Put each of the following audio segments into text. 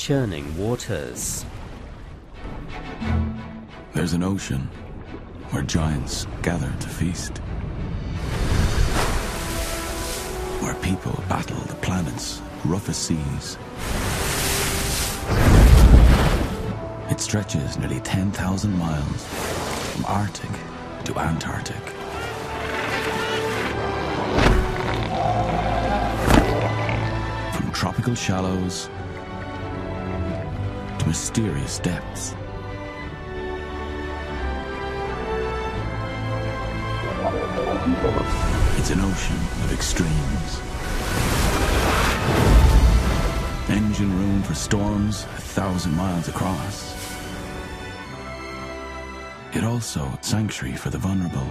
churning waters. There's an ocean where giants gather to feast, where people battle the planet's roughest seas. It stretches nearly 10,000 miles from Arctic to Antarctic. From tropical shallows to mysterious depths. It's an ocean of extremes. Engine room for storms 1,000 miles across. Yet also sanctuary for the vulnerable.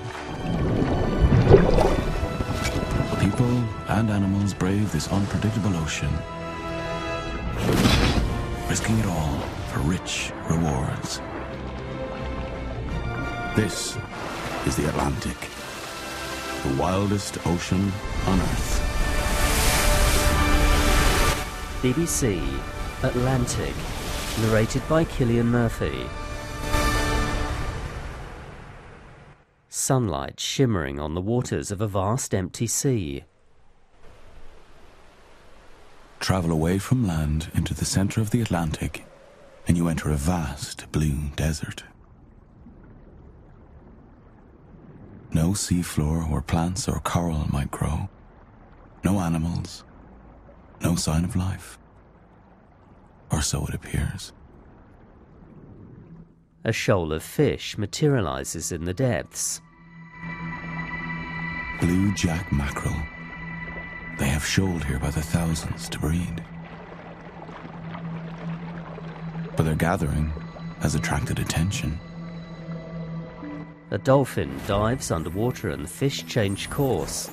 People and animals brave this unpredictable ocean, risking it all for rich rewards. This is the Atlantic, the wildest ocean on Earth. BBC Atlantic, narrated by Cillian Murphy. Sunlight shimmering on the waters of a vast empty sea. Travel away from land into the center of the Atlantic, and you enter a vast blue desert. No seafloor where plants or coral might grow. No animals. No sign of life. Or so it appears. A shoal of fish materializes in the depths. Blue jack mackerel. They have shoaled here by the thousands to breed. But their gathering has attracted attention. A dolphin dives underwater and the fish change course.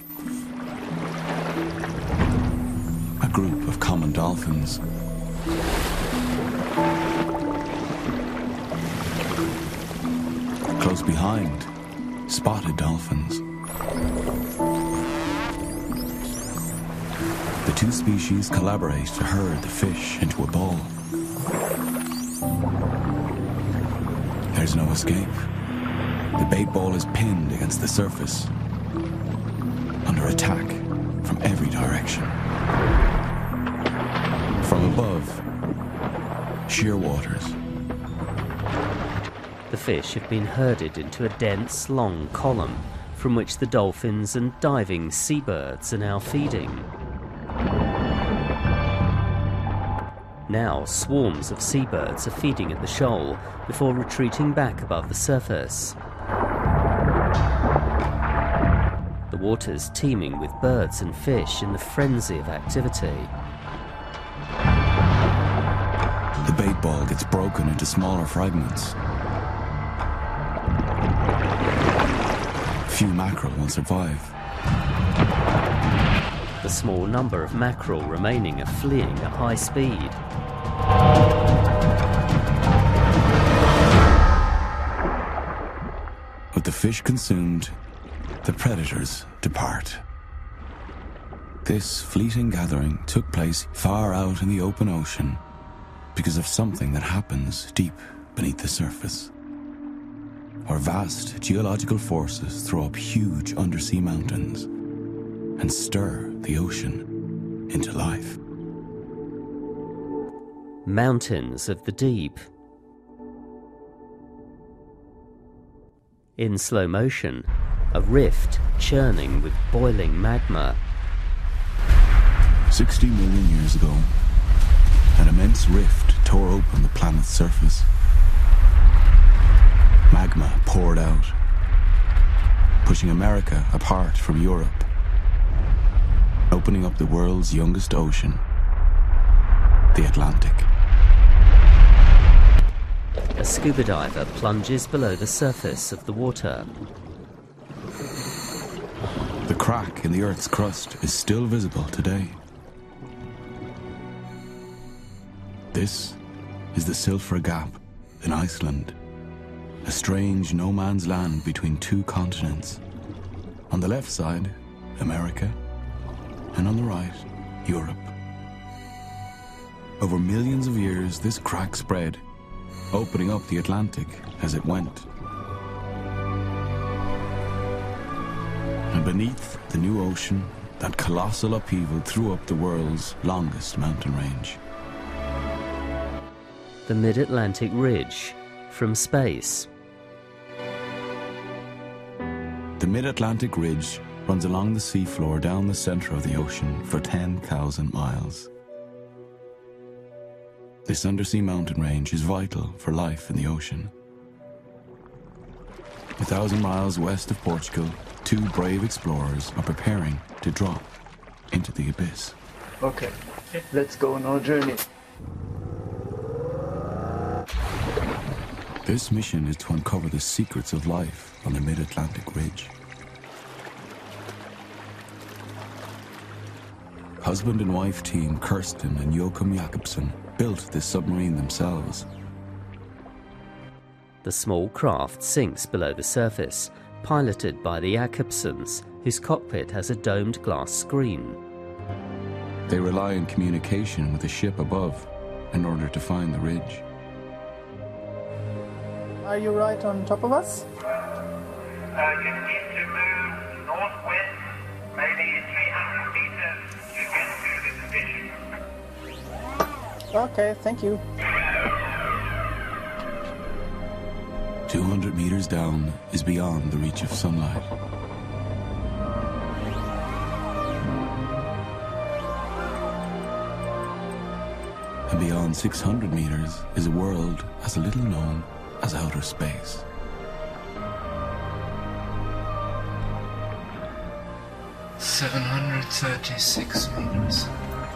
A group of common dolphins. Close behind, spotted dolphins. The two species collaborate to herd the fish into a ball. There's no escape. The bait ball is pinned against the surface, under attack from every direction. From above, sheer waters. The fish have been herded into a dense, long column from which the dolphins and diving seabirds are now feeding. Now swarms of seabirds are feeding at the shoal before retreating back above the surface. The water's teeming with birds and fish in the frenzy of activity. The bait ball gets broken into smaller fragments. Few mackerel will survive. The small number of mackerel remaining are fleeing at high speed. With the fish consumed, the predators depart. This fleeting gathering took place far out in the open ocean because of something that happens deep beneath the surface, where vast geological forces throw up huge undersea mountains and stir the ocean into life. Mountains of the deep. In slow motion, a rift churning with boiling magma. 60 million years ago, an immense rift tore open the planet's surface. Magma poured out, pushing America apart from Europe, opening up the world's youngest ocean, the Atlantic. A scuba diver plunges below the surface of the water. The crack in the Earth's crust is still visible today. This is the Silfra Gap in Iceland, a strange no-man's land between two continents. On the left side, America, and on the right, Europe. Over millions of years, this crack spread, opening up the Atlantic as it went. And beneath the new ocean, that colossal upheaval threw up the world's longest mountain range. The Mid-Atlantic Ridge, from space. The Mid-Atlantic Ridge runs along the seafloor down the center of the ocean for 10,000 miles. This undersea mountain range is vital for life in the ocean. 1,000 miles west of Portugal, two brave explorers are preparing to drop into the abyss. Okay, let's go on our journey. This mission is to uncover the secrets of life on the Mid-Atlantic Ridge. Husband and wife team Kirsten and Joachim Jakobsen built this submarine themselves. The small craft sinks below the surface, piloted by the Jakobsens, whose cockpit has a domed glass screen. They rely on communication with the ship above in order to find the ridge. Are you right on top of us? You need to move northwest, maybe 300 meters to get to the position. Okay, thank you. 200 meters down is beyond the reach of sunlight. And beyond 600 meters is a world as little known as outer space. $736 meters.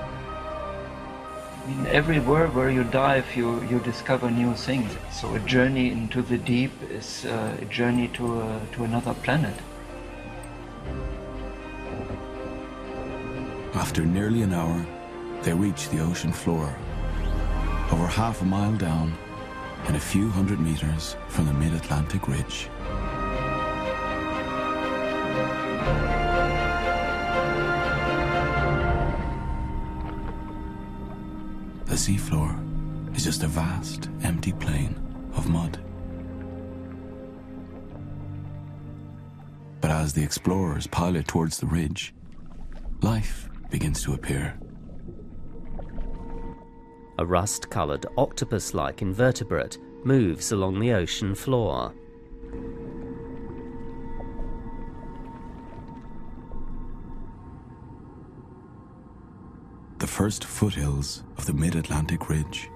In everywhere where you dive, you discover new things. So a journey into the deep is a journey to another planet. After nearly an hour, they reach the ocean floor, over half a mile down and a few hundred meters from the Mid-Atlantic Ridge. The seafloor is just a vast, empty plain of mud. But as the explorers pilot towards the ridge, life begins to appear. A rust-coloured octopus-like invertebrate moves along the ocean floor. The first foothills of the Mid-Atlantic Ridge.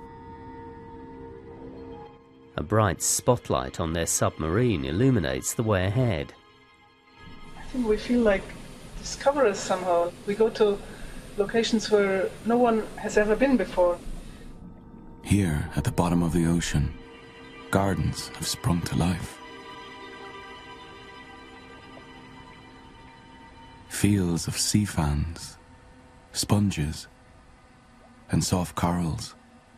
A bright spotlight on their submarine illuminates the way ahead. I think we feel like discoverers somehow. We go to locations where no one has ever been before. Here, at the bottom of the ocean, gardens have sprung to life. Fields of sea fans, sponges, and soft corals.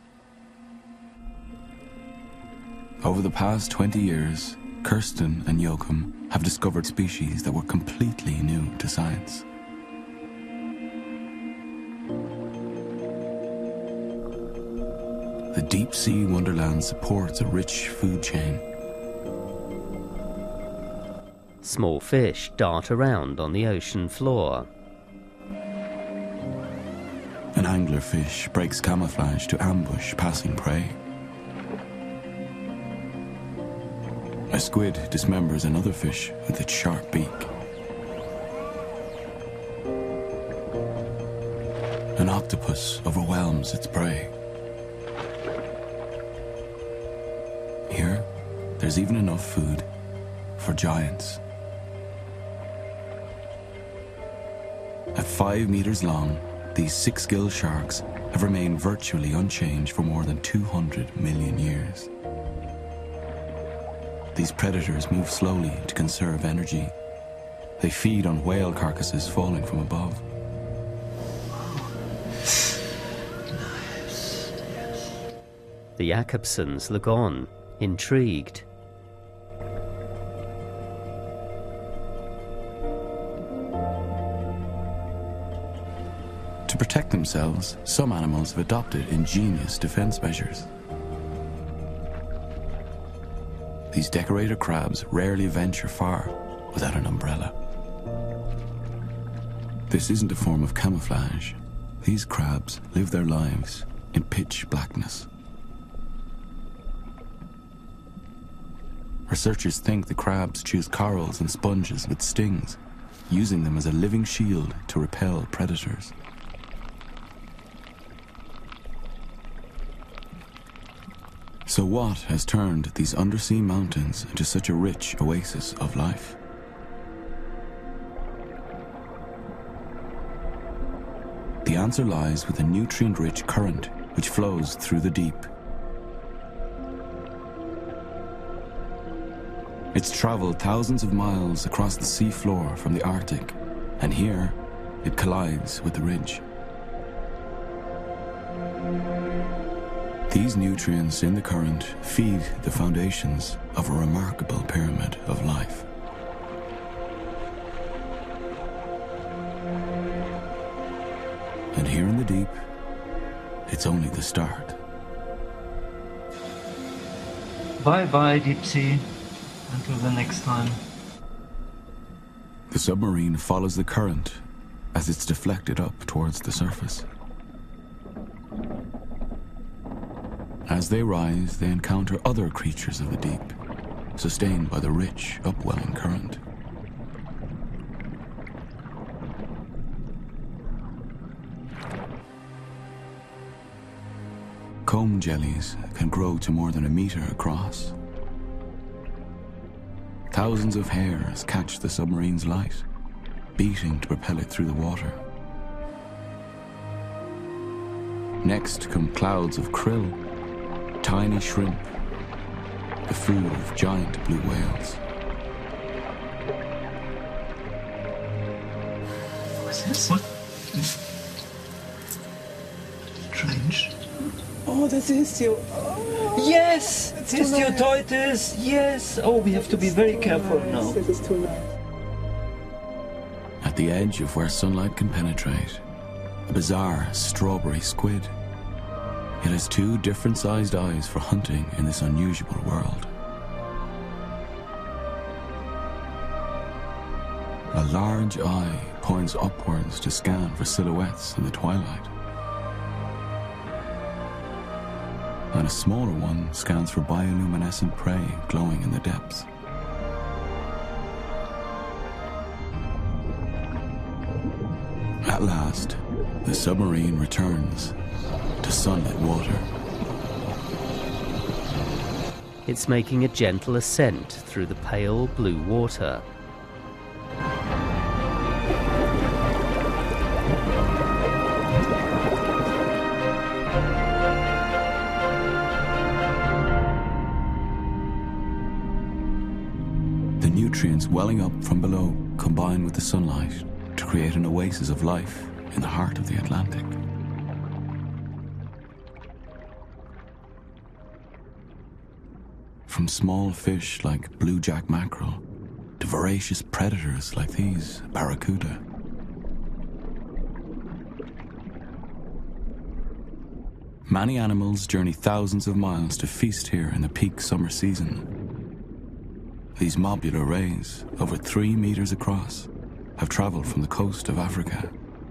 Over the past 20 years, Kirsten and Joachim have discovered species that were completely new to science. The deep-sea wonderland supports a rich food chain. Small fish dart around on the ocean floor. An anglerfish breaks camouflage to ambush passing prey. A squid dismembers another fish with its sharp beak. An octopus overwhelms its prey. Here, there's even enough food for giants. At 5 meters long, these six-gill sharks have remained virtually unchanged for more than 200 million years. These predators move slowly to conserve energy. They feed on whale carcasses falling from above. The Jakobsens look on, intrigued. To protect themselves, some animals have adopted ingenious defense measures. These decorator crabs rarely venture far without an umbrella. This isn't a form of camouflage. These crabs live their lives in pitch blackness. Researchers think the crabs choose corals and sponges with stings, using them as a living shield to repel predators. So what has turned these undersea mountains into such a rich oasis of life? The answer lies with a nutrient-rich current which flows through the deep. It's traveled thousands of miles across the sea floor from the Arctic, and here it collides with the ridge. These nutrients in the current feed the foundations of a remarkable pyramid of life. And here in the deep, it's only the start. Bye-bye, deep sea. Until the next time. The submarine follows the current as it's deflected up towards the surface. As they rise, they encounter other creatures of the deep, sustained by the rich, upwelling current. Comb jellies can grow to more than a meter across. Thousands of hairs catch the submarine's light, beating to propel it through the water. Next come clouds of krill, tiny shrimp, the food of giant blue whales. What's this? What? Strange. Oh, das ist you. Yes! Histiotoitis! Yes! Oh, we have to be very careful now. This is too nice. At the edge of where sunlight can penetrate, a bizarre strawberry squid. It has two different-sized eyes for hunting in this unusual world. A large eye points upwards to scan for silhouettes in the twilight. And a smaller one scans for bioluminescent prey glowing in the depths. At last, the submarine returns to sunlit water. It's making a gentle ascent through the pale blue water. The nutrients welling up from below combine with the sunlight to create an oasis of life in the heart of the Atlantic. From small fish like blue jack mackerel to voracious predators like these, barracuda. Many animals journey thousands of miles to feast here in the peak summer season. These mobula rays, over 3 meters across, have traveled from the coast of Africa.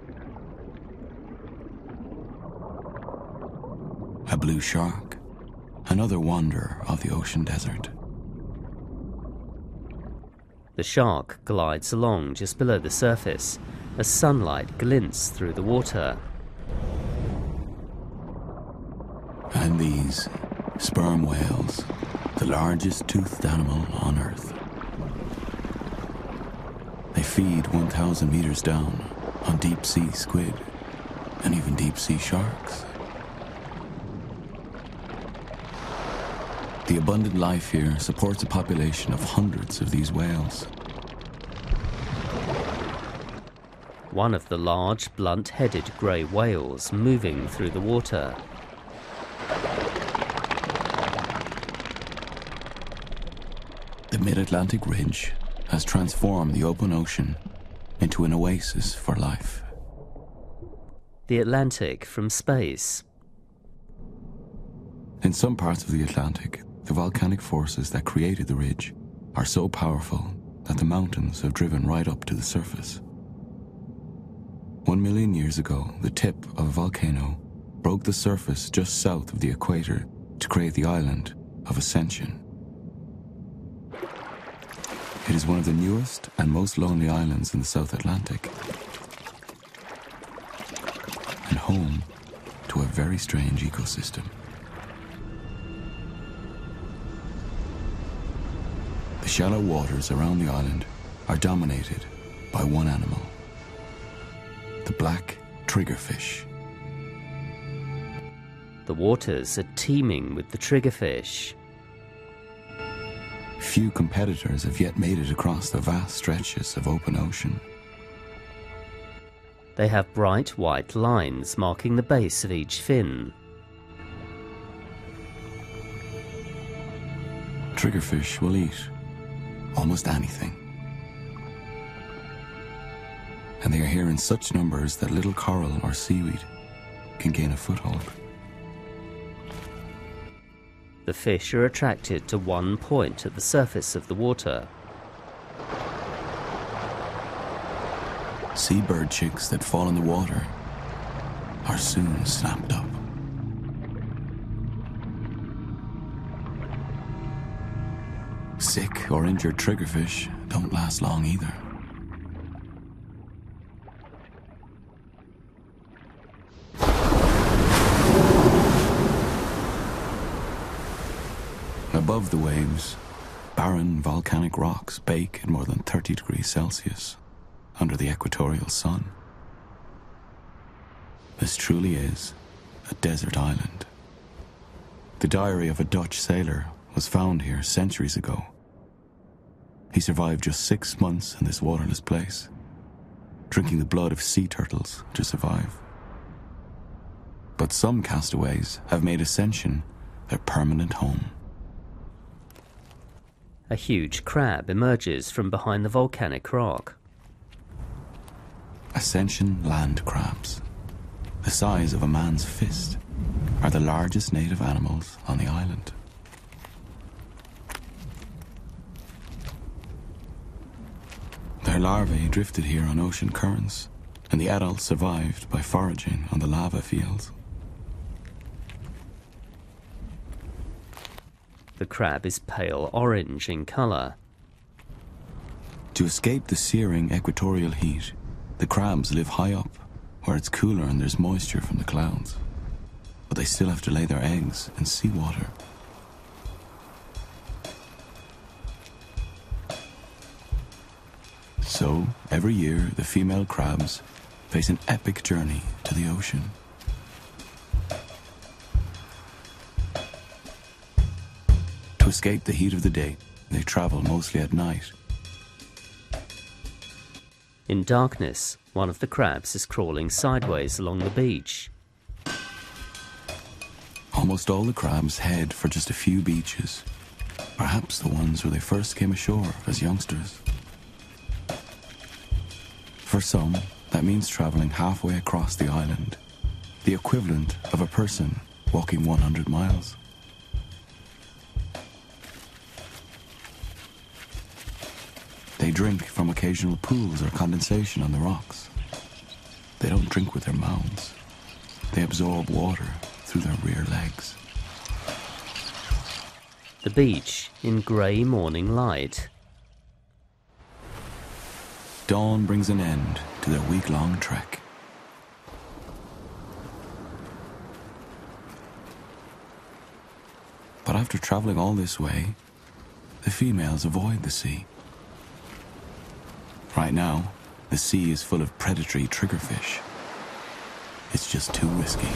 A blue shark, another wonder of the ocean desert. The shark glides along just below the surface as sunlight glints through the water. And these, sperm whales, the largest toothed animal on Earth. They feed 1,000 meters down on deep-sea squid and even deep-sea sharks. The abundant life here supports a population of hundreds of these whales. One of the large, blunt-headed grey whales moving through the water. The mid-Atlantic ridge has transformed the open ocean into an oasis for life. the Atlantic from space. In some parts of the Atlantic, the volcanic forces that created the ridge are so powerful that the mountains have driven right up to the surface. 1 million years ago, the tip of a volcano broke the surface just south of the equator to create the island of Ascension. It is one of the newest and most lonely islands in the South Atlantic, and home to a very strange ecosystem. The shallow waters around the island are dominated by one animal, the black triggerfish. The waters are teeming with the triggerfish. Few competitors have yet made it across the vast stretches of open ocean. They have bright white lines marking the base of each fin. Triggerfish will eat almost anything. And they are here in such numbers that little coral or seaweed can gain a foothold. The fish are attracted to one point at the surface of the water. Seabird chicks that fall in the water are soon snapped up. Sick or injured triggerfish don't last long either. Above the waves, barren volcanic rocks bake at more than 30 degrees Celsius under the equatorial sun. This truly is a desert island. The diary of a Dutch sailor was found here centuries ago. He survived just 6 months in this waterless place, drinking the blood of sea turtles to survive. But some castaways have made Ascension their permanent home. A huge crab emerges from behind the volcanic rock. Ascension land crabs, the size of a man's fist, are the largest native animals on the island. Their larvae drifted here on ocean currents, and the adults survived by foraging on the lava fields. The crab is pale orange in colour. To escape the searing equatorial heat, the crabs live high up, where it's cooler and there's moisture from the clouds. But they still have to lay their eggs in seawater. So, every year, the female crabs face an epic journey to the ocean. To escape the heat of the day, they travel mostly at night. In darkness, one of the crabs is crawling sideways along the beach. Almost all the crabs head for just a few beaches, perhaps the ones where they first came ashore as youngsters. For some, that means traveling halfway across the island, the equivalent of a person walking 100 miles. They drink from occasional pools or condensation on the rocks. They don't drink with their mouths. They absorb water through their rear legs. The beach in grey morning light. Dawn brings an end to their week-long trek. But after traveling all this way, the females avoid the sea. Right now, the sea is full of predatory triggerfish. It's just too risky.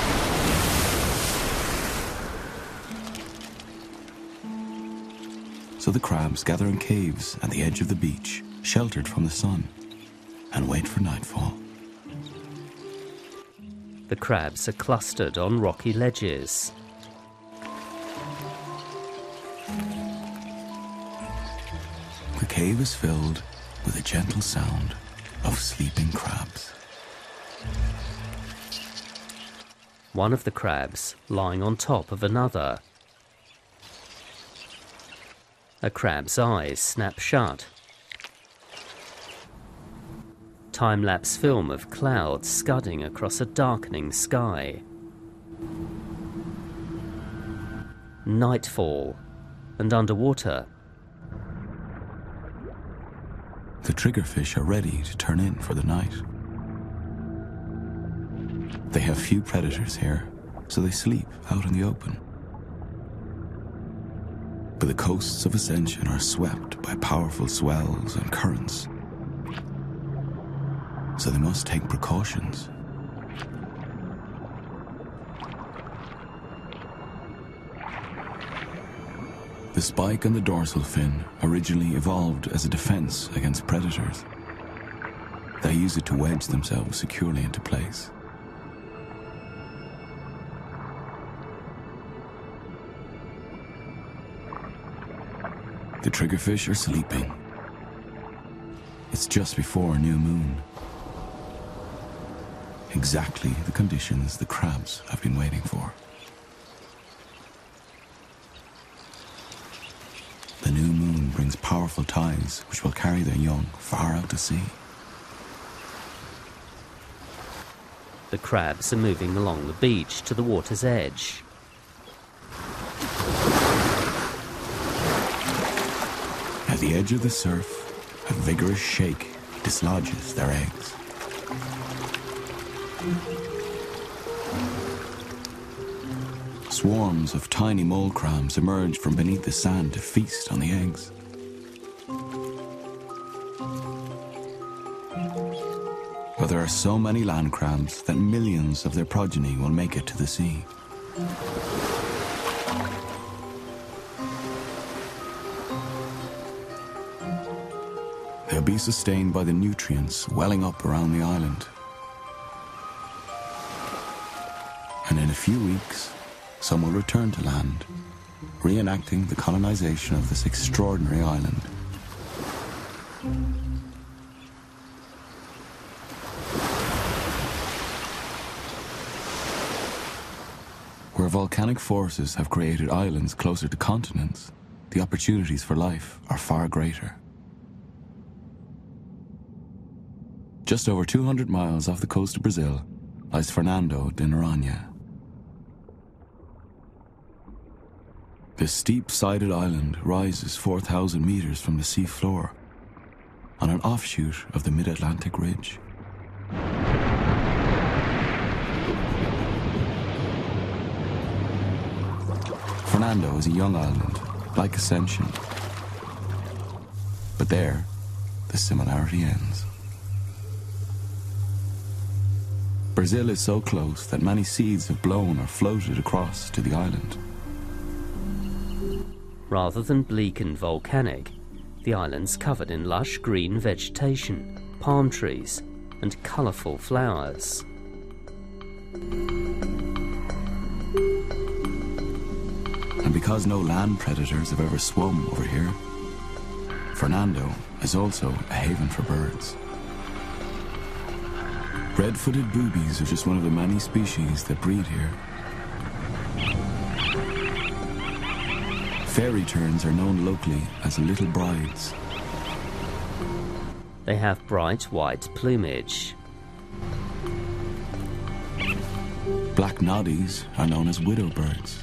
So the crabs gather in caves at the edge of the beach, sheltered from the sun, and wait for nightfall. The crabs are clustered on rocky ledges. The cave is filled with a gentle sound of sleeping crabs. one of the crabs lying on top of another. A crab's eyes snap shut. Time-lapse film of clouds scudding across a darkening sky. Nightfall, and underwater. The triggerfish are ready to turn in for the night. They have few predators here, so they sleep out in the open. But the coasts of Ascension are swept by powerful swells and currents, so they must take precautions. The spike on the dorsal fin originally evolved as a defense against predators. They use it to wedge themselves securely into place. The triggerfish are sleeping. It's just before a new moon. Exactly the conditions the crabs have been waiting for. The new moon brings powerful tides which will carry their young far out to sea. The crabs are moving along the beach to the water's edge. At the edge of the surf, a vigorous shake dislodges their eggs. Swarms of tiny mole crabs emerge from beneath the sand to feast on the eggs. But there are so many land crabs that millions of their progeny will make it to the sea. They'll be sustained by the nutrients welling up around the island. And in a few weeks, some will return to land, reenacting the colonization of this extraordinary island. Where volcanic forces have created islands closer to continents, the opportunities for life are far greater. Just over 200 miles off the coast of Brazil lies Fernando de Noronha. This steep-sided island rises 4,000 meters from the sea floor on an offshoot of the Mid-Atlantic Ridge. Fernando is a young island, like Ascension. But there, the similarity ends. Brazil is so close that many seeds have blown or floated across to the island. Rather than bleak and volcanic, the island's covered in lush green vegetation, palm trees, and colourful flowers. And because no land predators have ever swum over here, Fernando is also a haven for birds. Red-footed boobies are just one of the many species that breed here. Fairy terns are known locally as little brides. They have bright white plumage. Black noddies are known as widow birds.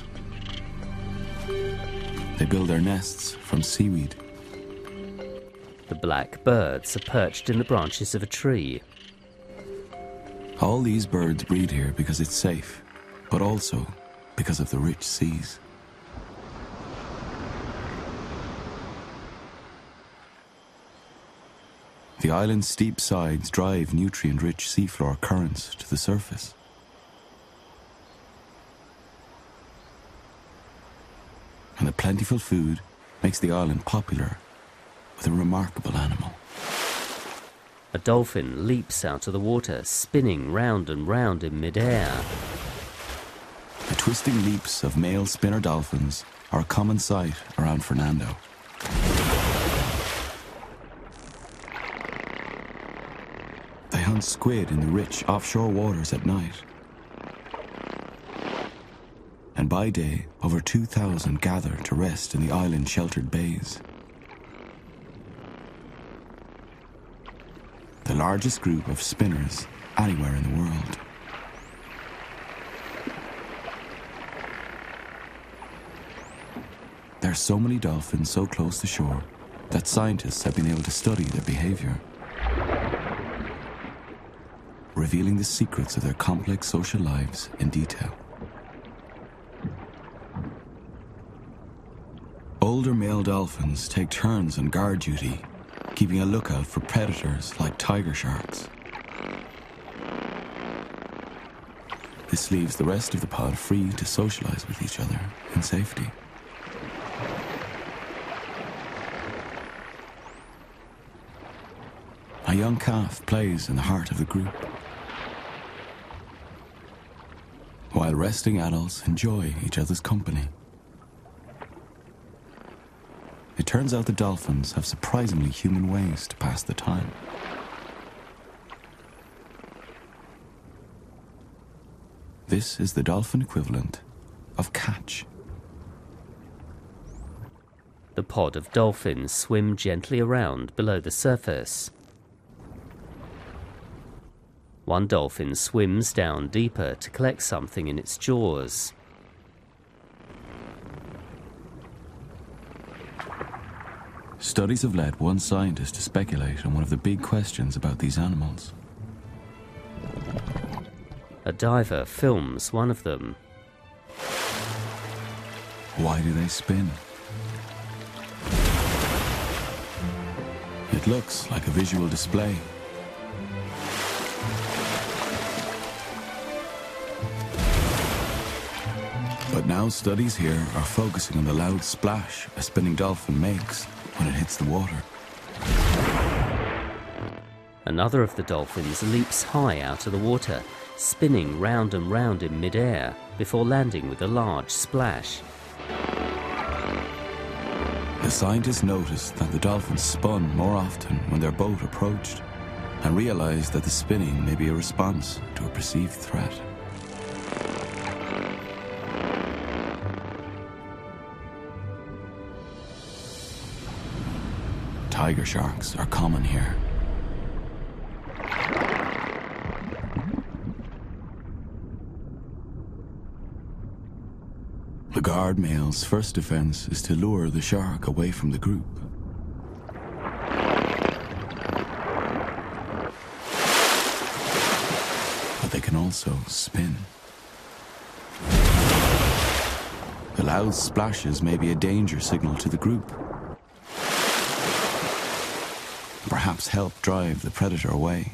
They build their nests from seaweed. The black birds are perched in the branches of a tree. All these birds breed here because it's safe, but also because of the rich seas. The island's steep sides drive nutrient-rich seafloor currents to the surface. And the plentiful food makes the island popular with a remarkable animal. A dolphin leaps out of the water, spinning round and round in midair. The twisting leaps of male spinner dolphins are a common sight around Fernando. They hunt squid in the rich offshore waters at night. and by day, over 2,000 gather to rest in the island-sheltered bays. The largest group of spinners anywhere in the world. There are so many dolphins so close to shore that scientists have been able to study their behavior, revealing the secrets of their complex social lives in detail. Older male dolphins take turns on guard duty, keeping a lookout for predators like tiger sharks. This leaves the rest of the pod free to socialize with each other in safety. A young calf plays in the heart of the group, while resting adults enjoy each other's company. It turns out the dolphins have surprisingly human ways to pass the time. This is the dolphin equivalent of catch. The pod of dolphins swim gently around below the surface. One dolphin swims down deeper to collect something in its jaws. Studies have led one scientist to speculate on one of the big questions about these animals. A diver films one of them. Why do they spin? It looks like a visual display. But now studies here are focusing on the loud splash a spinning dolphin makes when it hits the water. Another of the dolphins leaps high out of the water, spinning round and round in mid-air before landing with a large splash. The scientists noticed that the dolphins spun more often when their boat approached and realized that the spinning may be a response to a perceived threat. Tiger sharks are common here. The guard male's first defense is to lure the shark away from the group. But they can also spin. The loud splashes may be a danger signal to the group. Perhaps help drive the predator away.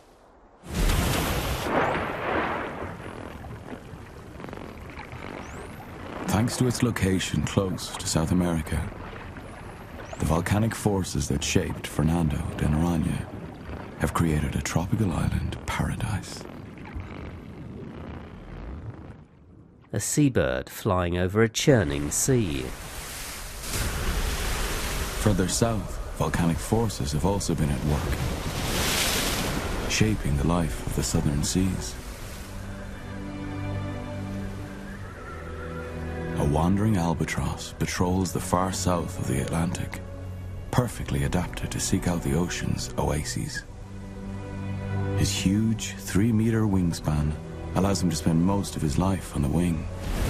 Thanks to its location close to South America, the volcanic forces that shaped Fernando de Noronha have created a tropical island paradise. A seabird flying over a churning sea. Further south, volcanic forces have also been at work, shaping the life of the southern seas. A wandering albatross patrols the far south of the Atlantic, perfectly adapted to seek out the ocean's oases. His huge 3-meter wingspan allows him to spend most of his life on the wing.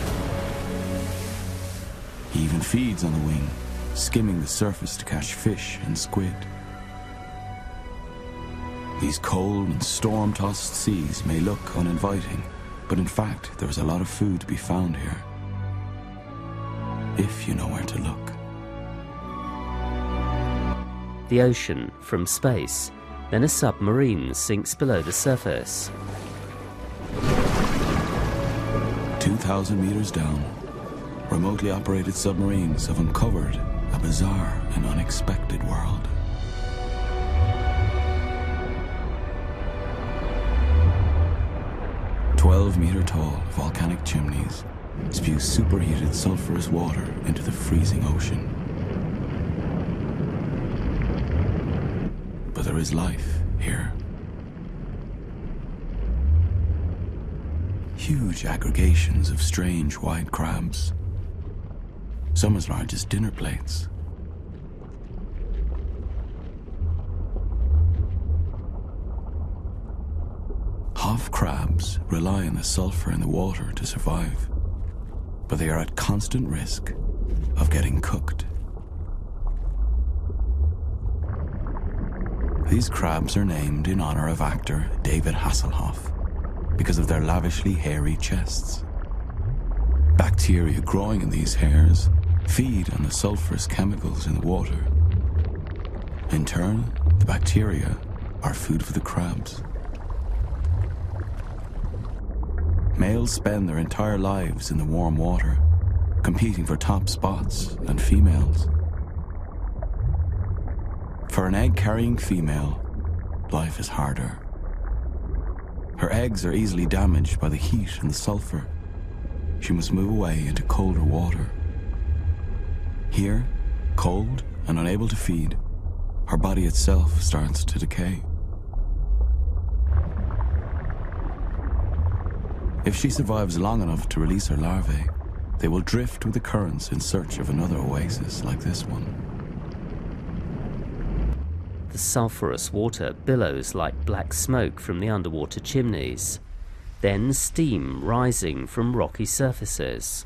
He even feeds on the wing, skimming the surface to catch fish and squid. These cold and storm-tossed seas may look uninviting, but in fact there is a lot of food to be found here, if you know where to look. The ocean from space, then a submarine sinks below the surface. 2,000 meters down, remotely operated submarines have uncovered a bizarre and unexpected world. "12-meter-tall volcanic chimneys spew superheated sulfurous water into the freezing ocean. But there is life here. huge aggregations of strange white crabs, some as large as dinner plates. Hoff crabs rely on the sulfur in the water to survive, but they are at constant risk of getting cooked. These crabs are named in honor of actor David Hasselhoff because of their lavishly hairy chests. Bacteria growing in these hairs feed on the sulfurous chemicals in the water. In turn, the bacteria are food for the crabs. Males spend their entire lives in the warm water, competing for top spots and females. For an egg-carrying female, life is harder. Her eggs are easily damaged by the heat and the sulfur. She must move away into colder water. Here, cold and unable to feed, her body itself starts to decay. If she survives long enough to release her larvae, they will drift with the currents in search of another oasis like this one. The sulphurous water billows like black smoke from the underwater chimneys, then steam rising from rocky surfaces.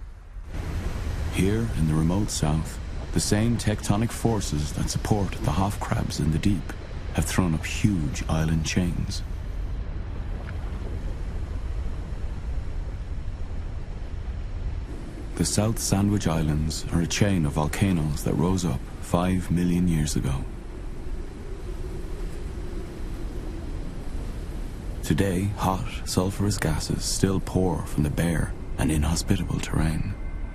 Here in the remote south, the same tectonic forces that support the Hoff crabs in the deep have thrown up huge island chains. The South Sandwich Islands are a chain of volcanoes that rose up 5 million years ago. Today, hot, sulphurous gases still pour from the bare and inhospitable terrain.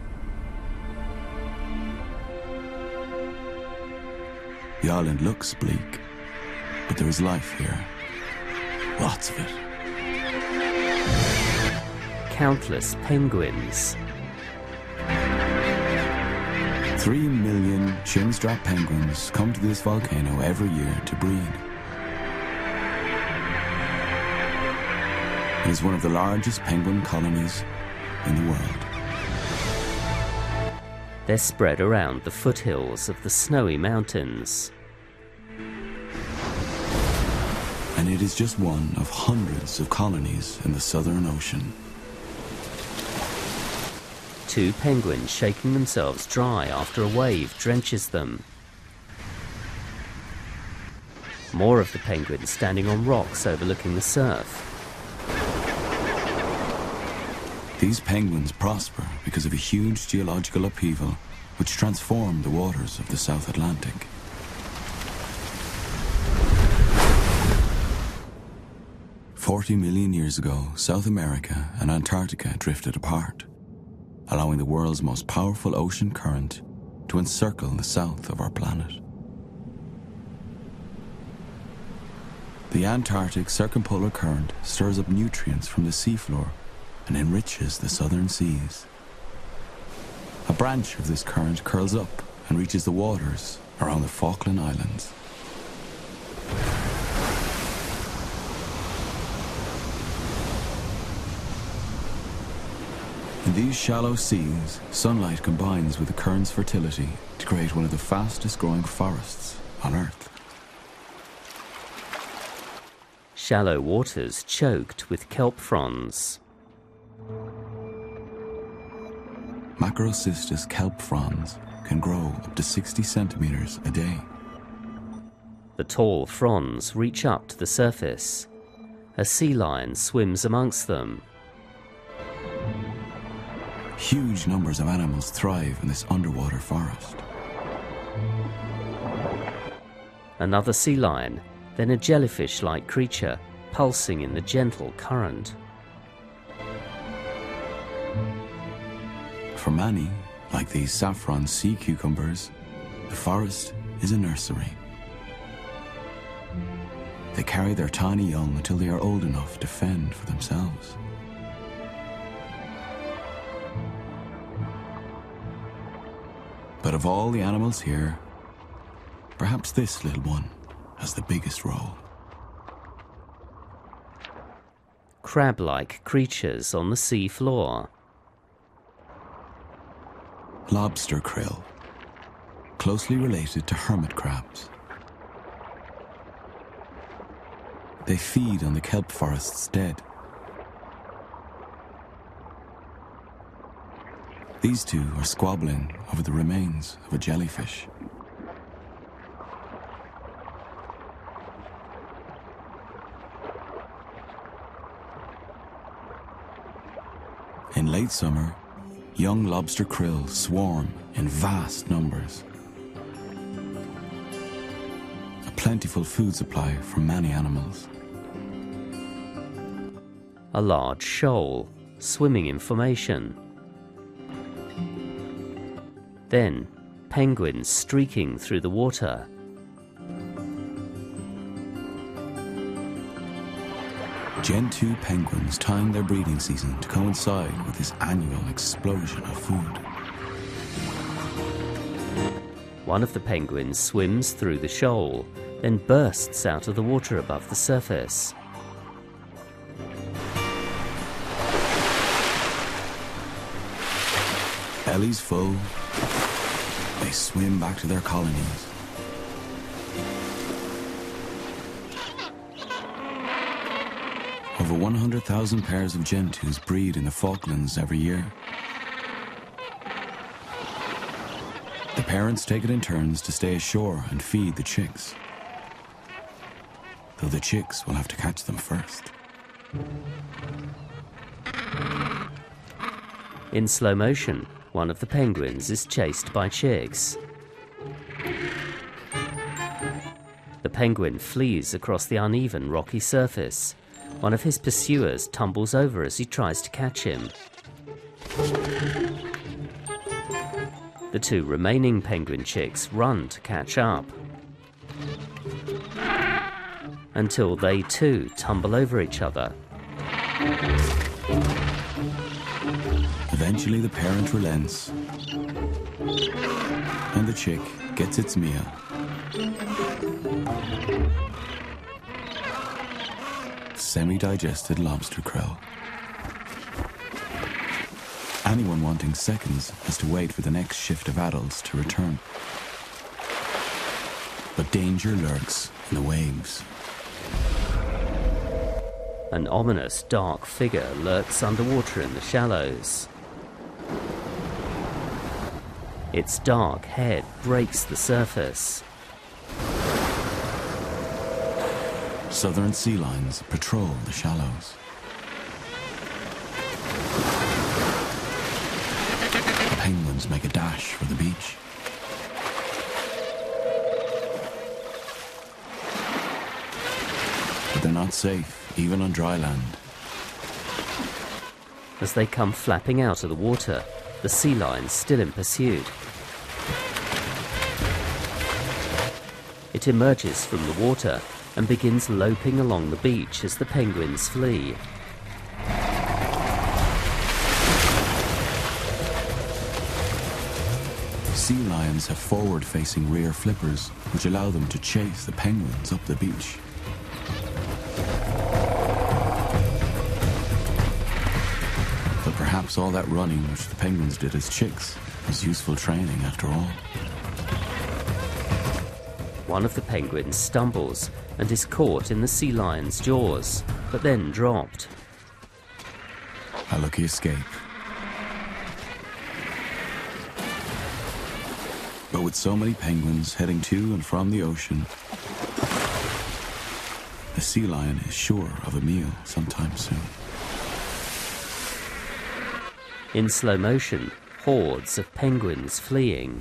The island looks bleak, but there is life here. Lots of it. Countless penguins. 3 million chinstrap penguins come to this volcano every year to breed. It is one of the largest penguin colonies in the world. They're spread around the foothills of the snowy mountains. And it is just one of hundreds of colonies in the Southern Ocean. 2 penguins shaking themselves dry after a wave drenches them. More of the penguins standing on rocks overlooking the surf. These penguins prosper because of a huge geological upheaval which transformed the waters of the South Atlantic. "40 million years ago, South America and Antarctica drifted apart, allowing the world's most powerful ocean current to encircle the south of our planet. The Antarctic Circumpolar Current stirs up nutrients from the seafloor and enriches the southern seas. A branch of this current curls up and reaches the waters around the Falkland Islands. In these shallow seas, sunlight combines with the current's fertility to create one of the fastest growing forests on Earth. Shallow waters choked with kelp fronds. Macrocystis kelp fronds can grow up to 60 centimeters a day. The tall fronds reach up to the surface. A sea lion swims amongst them. Huge numbers of animals thrive in this underwater forest. Another sea lion, then a jellyfish-like creature pulsing in the gentle current. For many, like these saffron sea cucumbers, the forest is a nursery. They carry their tiny young until they are old enough to fend for themselves. But of all the animals here, perhaps this little one has the biggest role. crab-like creatures on the sea floor. Lobster krill, closely related to hermit crabs. They feed on the kelp forest's dead. These two are squabbling over the remains of a jellyfish. In late summer, young lobster krill swarm in vast numbers. A plentiful food supply for many animals. A large shoal, swimming in formation. Then, penguins streaking through the water. Gen 2 penguins time their breeding season to coincide with this annual explosion of food. One of the penguins swims through the shoal, then bursts out of the water above the surface. Bellies full, they swim back to their colonies. Over 100,000 pairs of Gentoos breed in the Falklands every year. The parents take it in turns to stay ashore and feed the chicks, though the chicks will have to catch them first. In slow motion, one of the penguins is chased by chicks. The penguin flees across the uneven rocky surface. One of his pursuers tumbles over as he tries to catch him. The two remaining penguin chicks run to catch up, until they too tumble over each other. Eventually the parent relents, and the chick gets its meal. Semi-digested lobster krill. Anyone wanting seconds has to wait for the next shift of adults to return. But danger lurks in the waves. An ominous dark figure lurks underwater in the shallows. Its dark head breaks the surface. Southern sea lions patrol the shallows. Penguins make a dash for the beach. But they're not safe, even on dry land. As they come flapping out of the water, the sea lion's still in pursuit. It emerges from the water and begins loping along the beach as the penguins flee. Sea lions have forward-facing rear flippers, which allow them to chase the penguins up the beach. But perhaps all that running which the penguins did as chicks was useful training after all. One of the penguins stumbles and is caught in the sea lion's jaws, but then dropped. A lucky escape. But with so many penguins heading to and from the ocean, the sea lion is sure of a meal sometime soon. In slow motion, hordes of penguins fleeing.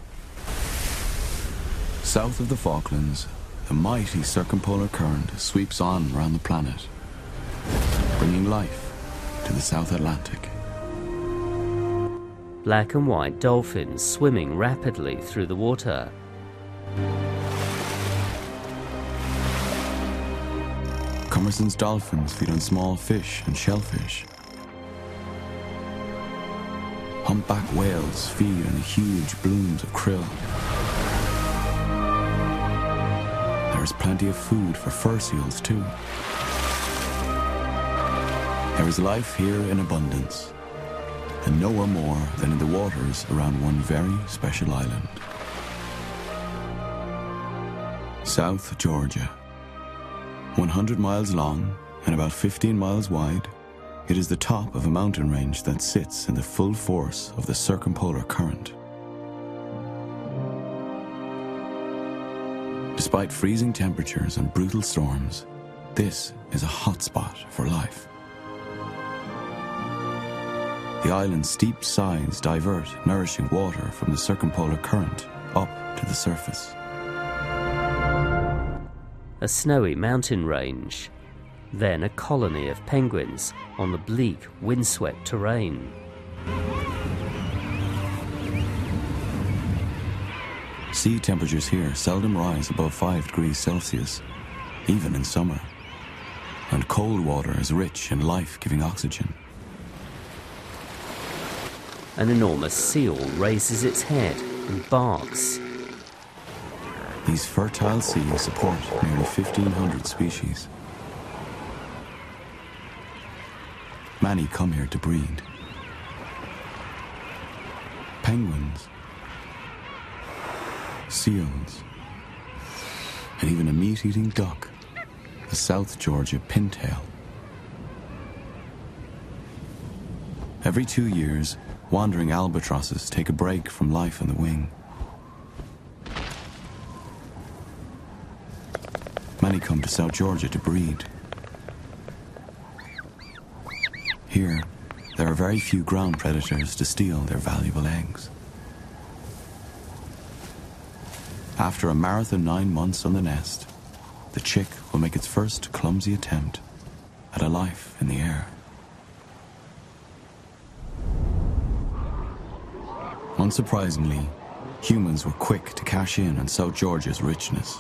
South of the Falklands, the mighty circumpolar current sweeps on around the planet, bringing life to the South Atlantic. Black and white dolphins swimming rapidly through the water. Commerson's dolphins feed on small fish and shellfish. Humpback whales feed on huge blooms of krill. There's plenty of food for fur seals too. There is life here in abundance, and nowhere more than in the waters around one very special island. South Georgia. 100 miles long and about 15 miles wide, it is the top of a mountain range that sits in the full force of the circumpolar current. Despite freezing temperatures and brutal storms, this is a hotspot for life. The island's steep sides divert nourishing water from the circumpolar current up to the surface. A snowy mountain range, then a colony of penguins on the bleak, windswept terrain. Sea temperatures here seldom rise above 5 degrees Celsius, even in summer, and cold water is rich in life-giving oxygen. An enormous seal raises its head and barks. These fertile seas support nearly 1,500 species. Many come here to breed. Penguins, seals, and even a meat-eating duck, the South Georgia pintail. Every 2 years, wandering albatrosses take a break from life on the wing. Many come to South Georgia to breed. Here, there are very few ground predators to steal their valuable eggs. After a marathon 9 months on the nest, the chick will make its first clumsy attempt at a life in the air. Unsurprisingly, humans were quick to cash in on South Georgia's richness.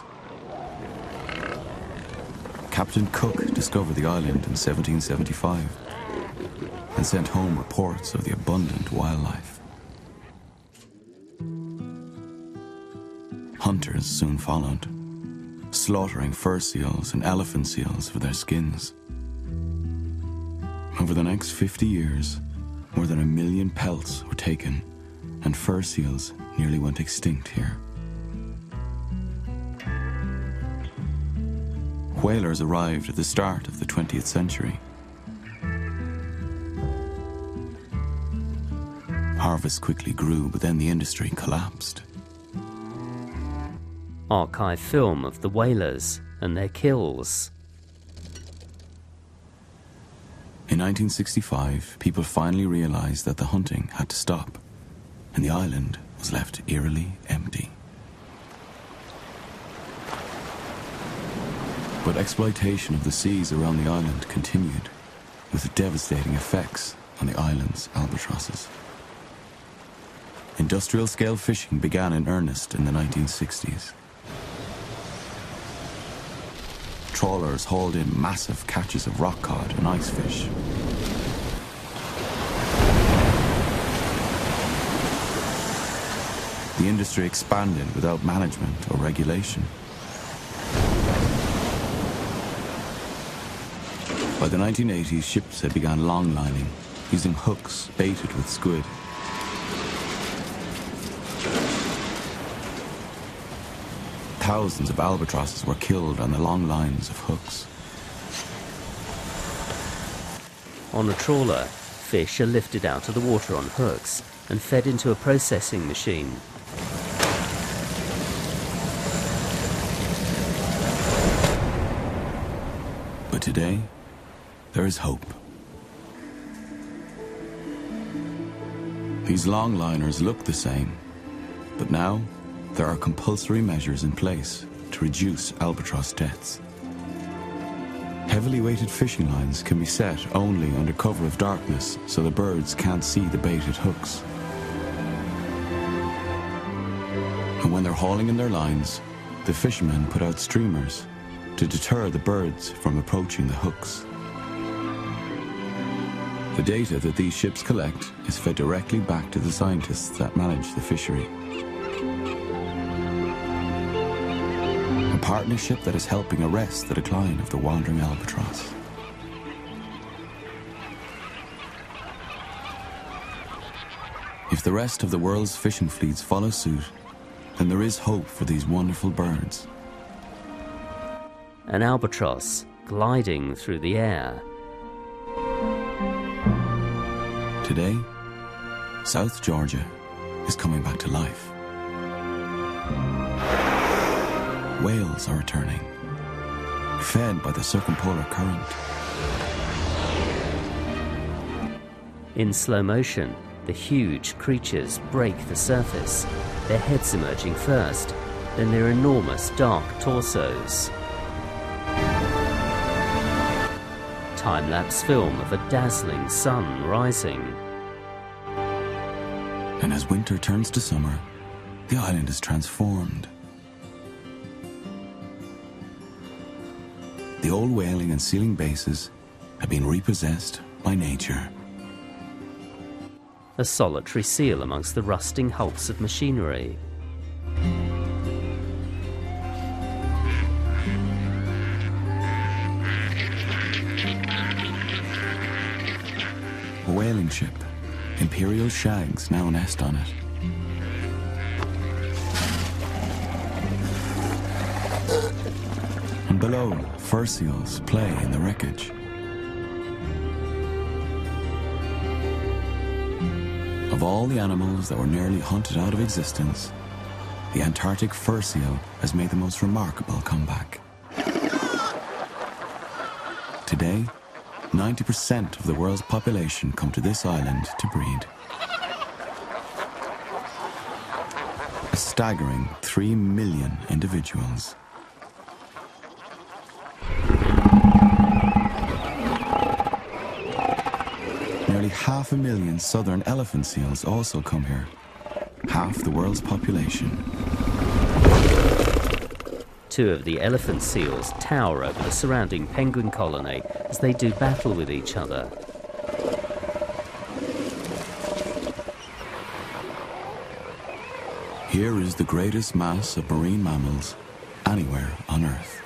Captain Cook discovered the island in 1775 and sent home reports of the abundant wildlife. Hunters soon followed, slaughtering fur seals and elephant seals for their skins. Over the next 50 years, more than 1 million pelts were taken, and fur seals nearly went extinct here. Whalers arrived at the start of the 20th century. Harvests quickly grew, but then the industry collapsed. Archive film of the whalers and their kills. In 1965, people finally realized that the hunting had to stop, and the island was left eerily empty. But exploitation of the seas around the island continued, with devastating effects on the island's albatrosses. Industrial-scale fishing began in earnest in the 1960s. Trawlers hauled in massive catches of rock cod and ice fish. The industry expanded without management or regulation. By the 1980s, ships had begun longlining, using hooks baited with squid. Thousands of albatrosses were killed on the long lines of hooks. On a trawler, fish are lifted out of the water on hooks and fed into a processing machine. But today, there is hope. These longliners look the same, but now there are compulsory measures in place to reduce albatross deaths. Heavily weighted fishing lines can be set only under cover of darkness so the birds can't see the baited hooks. And when they're hauling in their lines, the fishermen put out streamers to deter the birds from approaching the hooks. The data that these ships collect is fed directly back to the scientists that manage the fishery. A partnership that is helping arrest the decline of the wandering albatross. If the rest of the world's fishing fleets follow suit, then there is hope for these wonderful birds. An albatross gliding through the air. Today, South Georgia is coming back to life. Whales are returning, fed by the circumpolar current. In slow motion, the huge creatures break the surface, their heads emerging first, then their enormous dark torsos. Time-lapse film of a dazzling sun rising. And as winter turns to summer, the island is transformed. The old whaling and sealing bases have been repossessed by nature. A solitary seal amongst the rusting hulks of machinery. A whaling ship, Imperial Shags, now nest on it. And below, fur seals play in the wreckage. Of all the animals that were nearly hunted out of existence, the Antarctic fur seal has made the most remarkable comeback. Today, 90% of the world's population come to this island to breed. A staggering 3 million individuals. Nearly 500,000 southern elephant seals also come here, half the world's population. Two of the elephant seals tower over the surrounding penguin colony as they do battle with each other. Here is the greatest mass of marine mammals anywhere on Earth.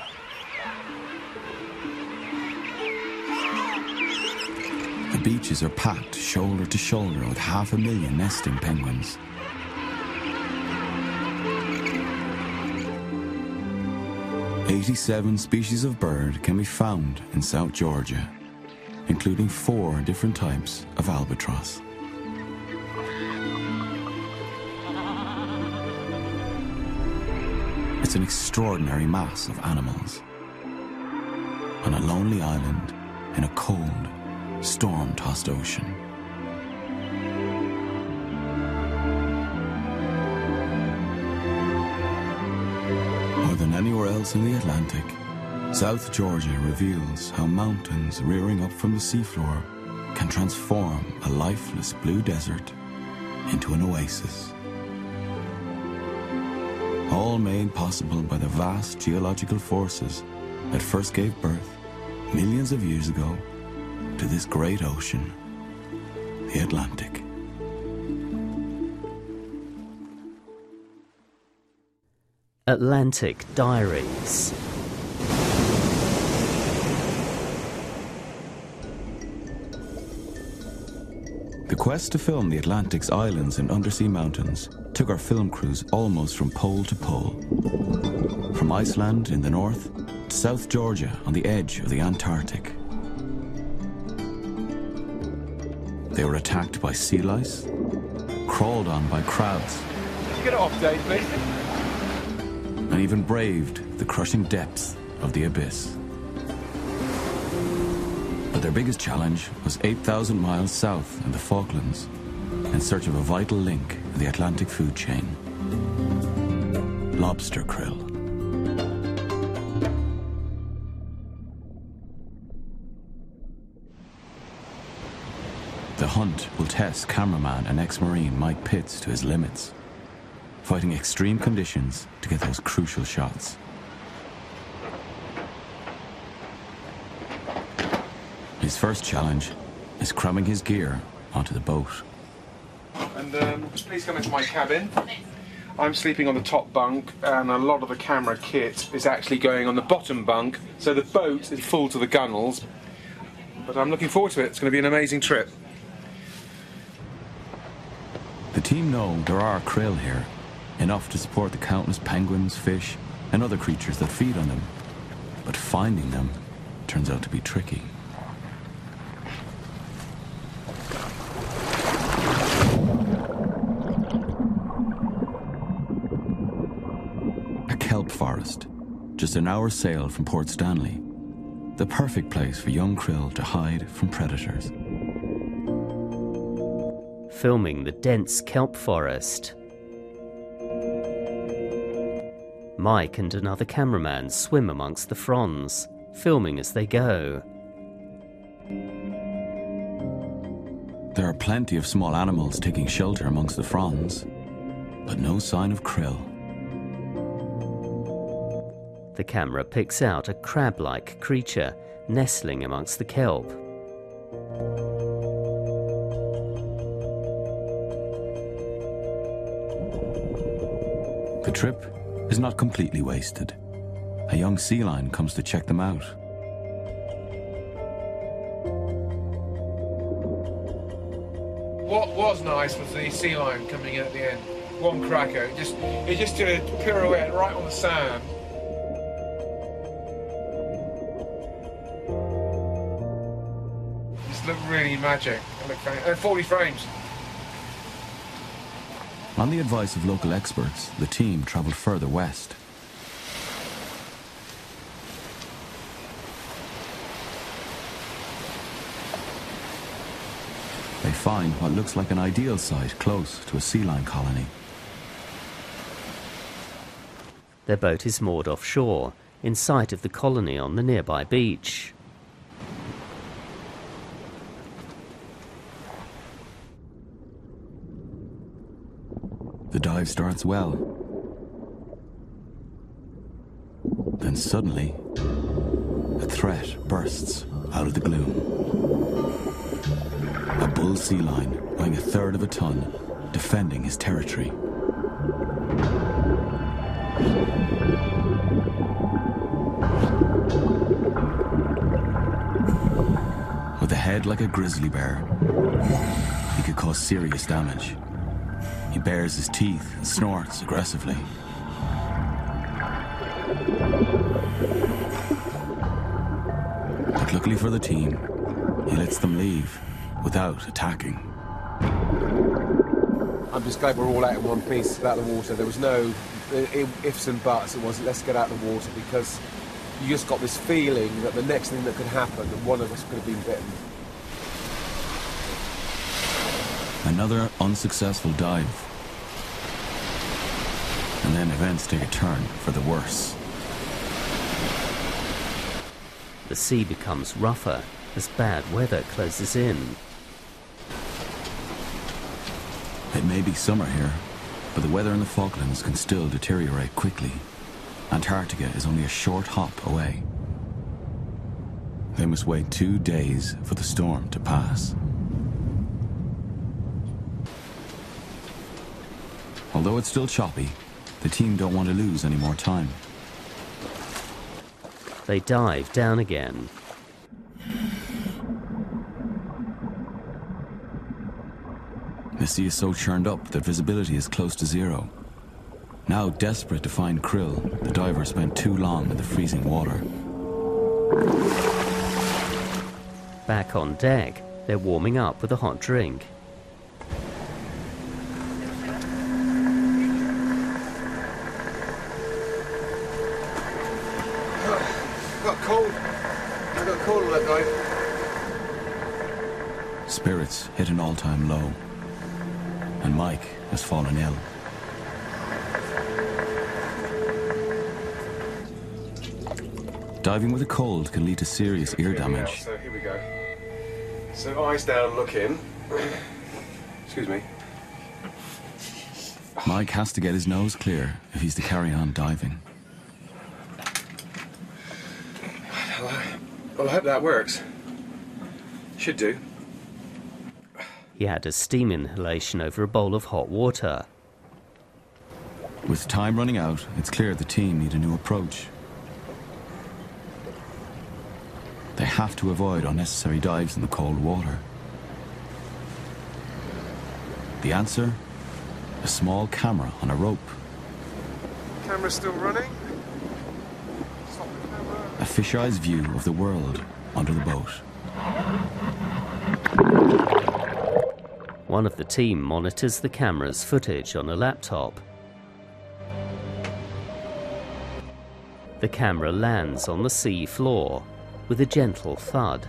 The beaches are packed shoulder to shoulder with 500,000 nesting penguins. "87 species of bird can be found in South Georgia, including 4 different types of albatross. It's an extraordinary mass of animals on a lonely island in a cold, storm-tossed ocean. More than anywhere else in the Atlantic, South Georgia reveals how mountains rearing up from the seafloor can transform a lifeless blue desert into an oasis. All made possible by the vast geological forces that first gave birth, millions of years ago, to this great ocean, the Atlantic. Atlantic Diaries. The quest to film the Atlantic's islands and undersea mountains took our film crews almost from pole to pole. From Iceland in the north to South Georgia on the edge of the Antarctic. They were attacked by sea lice, crawled on by crabs, Get it off, Dave, please. and even braved the crushing depths of the abyss. But their biggest challenge was 8,000 miles south in the Falklands, in search of a vital link in the Atlantic food chain: lobster krill. The hunt will test cameraman and ex-Marine Mike Pitts to his limits, fighting extreme conditions to get those crucial shots. His first challenge is cramming his gear onto the boat. And please come into my cabin. I'm sleeping on the top bunk, and a lot of the camera kit is actually going on the bottom bunk, so the boat is full to the gunnels. But I'm looking forward to it. It's going to be an amazing trip. The team know there are krill here, enough to support the countless penguins, fish, and other creatures that feed on them. But finding them turns out to be tricky. A kelp forest, just an hour's sail from Port Stanley. The perfect place for young krill to hide from predators. Filming the dense kelp forest. Mike and another cameraman swim amongst the fronds, filming as they go. There are plenty of small animals taking shelter amongst the fronds, but no sign of krill. The camera picks out a crab-like creature nestling amongst the kelp. The trip is not completely wasted. A young sea lion comes to check them out. What was nice was the sea lion coming in at the end. One cracker. It just did a pirouette right on the sand. Just looked really magic. And 40 frames. On the advice of local experts, the team travelled further west. They find what looks like an ideal site close to a sea lion colony. Their boat is moored offshore, in sight of the colony on the nearby beach. The dive starts well. Then suddenly, a threat bursts out of the gloom. A bull sea lion, weighing 1/3 of a ton, defending his territory. With a head like a grizzly bear, he could cause serious damage. He bares his teeth and snorts aggressively. But luckily for the team, he lets them leave without attacking. I'm just glad we're all out in one piece, out of the water. There was no ifs and buts. It wasn't, let's get out of the water, because you just got this feeling that the next thing that could happen, that one of us could have been bitten. Another unsuccessful dive. And then events take a turn for the worse. The sea becomes rougher as bad weather closes in. It may be summer here, but the weather in the Falklands can still deteriorate quickly. Antarctica is only a short hop away. They must wait 2 days for the storm to pass. Although it's still choppy, the team don't want to lose any more time. They dive down again. The sea is so churned up that visibility is close to zero. Now desperate to find krill, the divers spent too long in the freezing water. Back on deck, they're warming up with a hot drink. I got cold on that night. Spirits hit an all-time low, and Mike has fallen ill. Diving with a cold can lead to serious ear damage. So here we go. So eyes down, look in. Excuse me. Mike has to get his nose clear if he's to carry on diving. Well, I hope that works. Should do. He had a steam inhalation over a bowl of hot water. With time running out, it's clear the team need a new approach. They have to avoid unnecessary dives in the cold water. The answer a small camera on a rope. Camera's still running. Stop the camera. A fisheye's view of the world under the boat. One of the team monitors the camera's footage on a laptop. The camera lands on the sea floor with a gentle thud.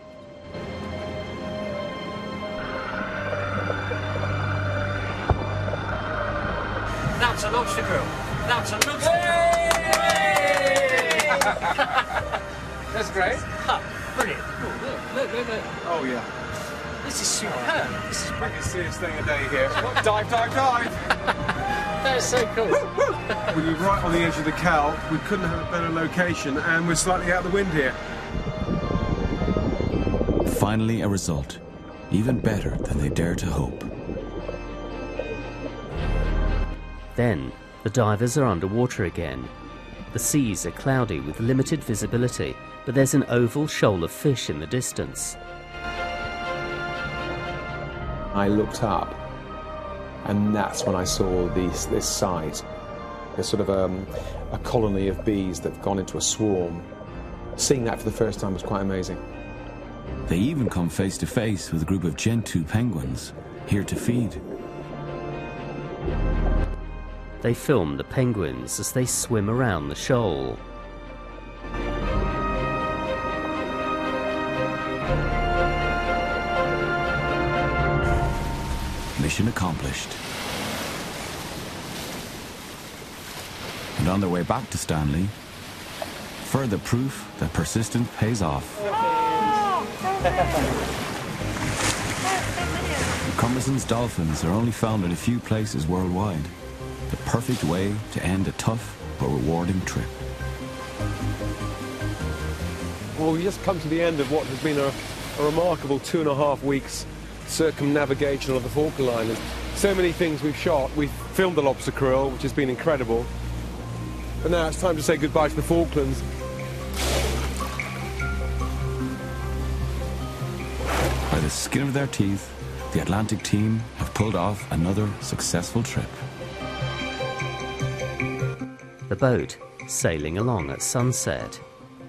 That's an lobster grill. That's a lobster That's great. Brilliant. Look. Oh yeah. This is superb. This is brilliant. Biggest thing a day here. Dive. That is so cool. We're right on the edge of the Cal. We couldn't have a better location, and we're slightly out of the wind here. Finally, a result, even better than they dared to hope. Then, the divers are underwater again. The seas are cloudy with limited visibility, but there's an oval shoal of fish in the distance. I looked up, and that's when I saw this sight. There's sort of a colony of bees that have gone into a swarm. Seeing that for the first time was quite amazing. They even come face to face with a group of Gentoo penguins, here to feed. They film the penguins as they swim around the shoal. Mission accomplished. And on their way back to Stanley, further proof that persistence pays off. Commerson's dolphins are only found in a few places worldwide. The perfect way to end a tough but rewarding trip. Well, we just come to the end of what has been a remarkable 2.5 weeks circumnavigation of the Falkland Islands. So many things we've shot. We've filmed the lobster krill, which has been incredible. But now it's time to say goodbye to the Falklands. By the skin of their teeth, the Atlantic team have pulled off another successful trip. The boat sailing along at sunset.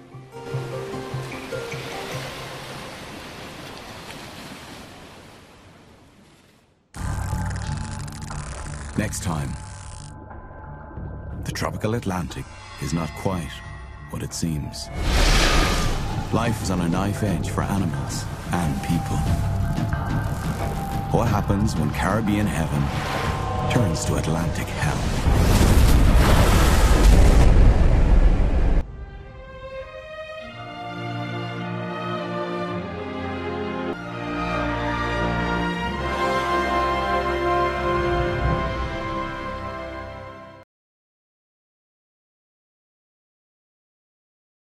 Next time, the tropical Atlantic is not quite what it seems. Life is on a knife edge for animals and people. What happens when Caribbean heaven turns to Atlantic hell?